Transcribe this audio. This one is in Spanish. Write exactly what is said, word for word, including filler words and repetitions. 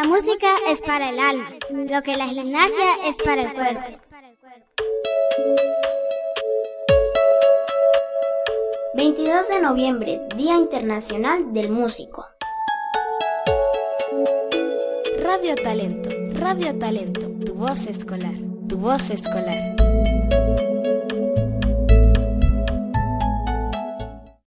La música es para el alma, lo que la gimnasia es para el cuerpo. veintidós de noviembre, Día Internacional del Músico. Radio Talento, Radio Talento, tu voz escolar, tu voz escolar.